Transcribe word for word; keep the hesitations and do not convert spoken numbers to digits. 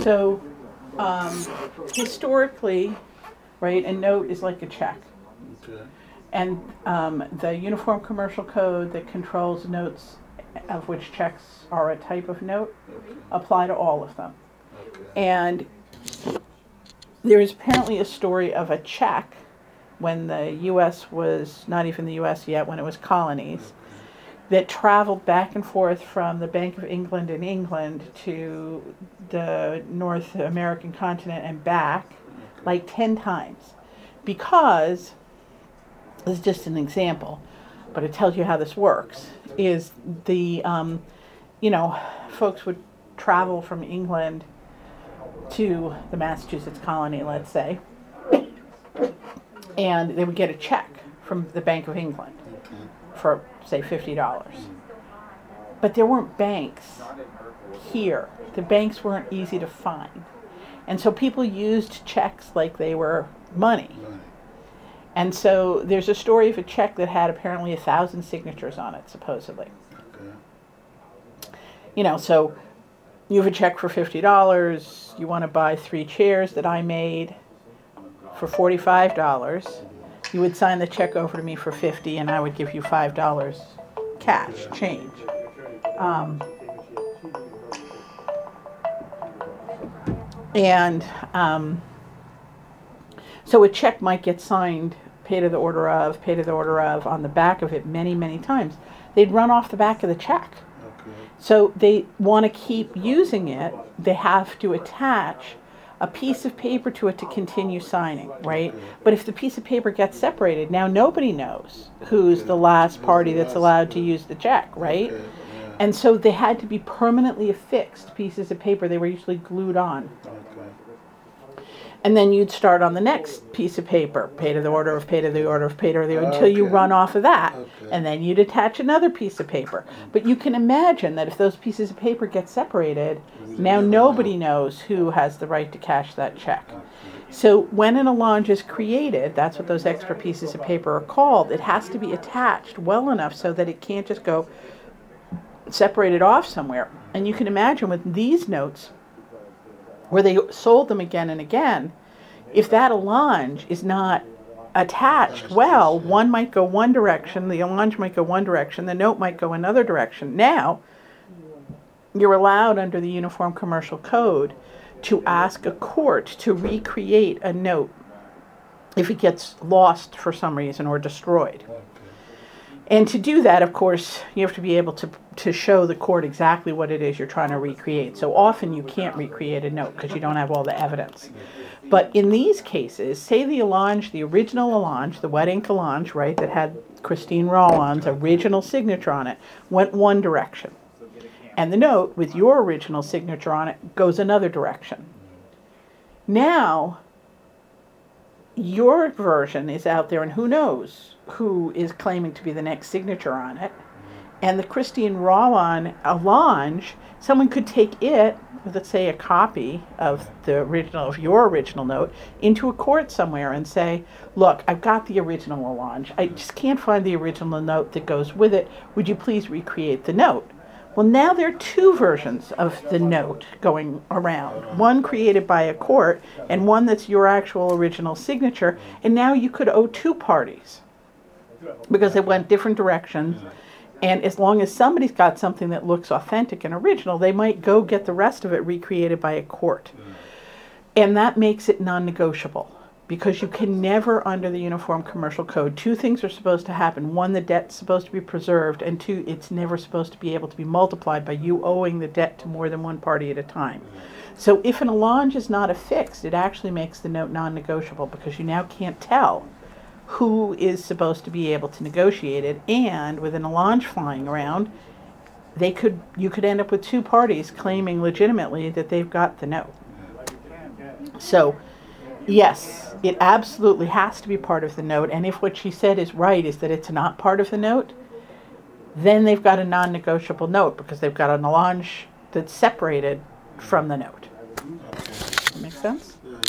So um, historically, right, a note is like a check. Okay. And um, the Uniform Commercial Code that controls notes, of which checks are a type of note, Okay. apply to all of them. Okay. And there is apparently a story of a check when the U S was not even the U S yet, when it was colonies, that traveled back and forth from the Bank of England in England to the North American continent and back Okay. like ten times. Because, this is just an example, but it tells you how this works, is the, um, you know, folks would travel from England to the Massachusetts colony, let's say, and they would get a check from the Bank of England Okay. for, say, fifty dollars. But there weren't banks here. The banks weren't easy to find. And so people used checks like they were money. Right. And so there's a story of a check that had apparently a thousand signatures on it, supposedly. Okay. You know, so you have a check for fifty dollars, you want to buy three chairs that I made for forty-five dollars. You would sign the check over to me for fifty dollars and I would give you five dollars cash, change. Um, and um, so a check might get signed, pay to the order of, pay to the order of, on the back of it many, many times. They'd run off the back of the check. Okay. So they want to keep using it. They have to attach a piece of paper to it to continue signing, right? But if the piece of paper gets separated, now nobody knows who's the last party that's allowed to use the check, right? Okay. Yeah. And so they had to be permanently affixed pieces of paper. They were usually glued on. Okay. And then you'd start on the next piece of paper, pay to the order of, pay to the order of, pay to the order, until you Okay. run off of that. Okay. And then you'd attach another piece of paper. But you can imagine that if those pieces of paper get separated, now nobody knows who has the right to cash that check. Okay. So when an allonge is created, that's what those extra pieces of paper are called, it has to be attached well enough so that it can't just go separated off somewhere. And you can imagine with these notes, where they sold them again and again, if that allonge is not attached well, one might go one direction, the allonge might go one direction, the note might go another direction. Now, you're allowed under the Uniform Commercial Code to ask a court to recreate a note if it gets lost for some reason or destroyed. Okay. And to do that, of course, you have to be able to to show the court exactly what it is you're trying to recreate. So often you can't recreate a note because you don't have all the evidence. But in these cases, say the allonge, the original allonge, the wet ink allonge, right, that had Christine Rollon's original signature on it, went one direction. And the note with your original signature on it goes another direction. Now, your version is out there, and who knows who is claiming to be the next signature on it. And the Christine Rollon allonge, someone could take it, let's say a copy of the original, of your original note, into a court somewhere and say, look, I've got the original allonge. I just can't find the original note that goes with it. Would you please recreate the note? Well, now there are two versions of the note going around. One created by a court and one that's your actual original signature. And now you could owe two parties because they went different directions. And as long as somebody's got something that looks authentic and original, they might go get the rest of it recreated by a court. And that makes it non-negotiable because you can never, under the Uniform Commercial Code, two things are supposed to happen. One, the debt's supposed to be preserved, and two, it's never supposed to be able to be multiplied by you owing the debt to more than one party at a time. So if an allonge is not affixed, it actually makes the note non-negotiable because you now can't tell who is supposed to be able to negotiate it, and with an allonge flying around, they could you could end up with two parties claiming legitimately that they've got the note. So, yes, it absolutely has to be part of the note, and if what she said is right, is that it's not part of the note, then they've got a non-negotiable note because they've got an allonge that's separated from the note. Does that make sense?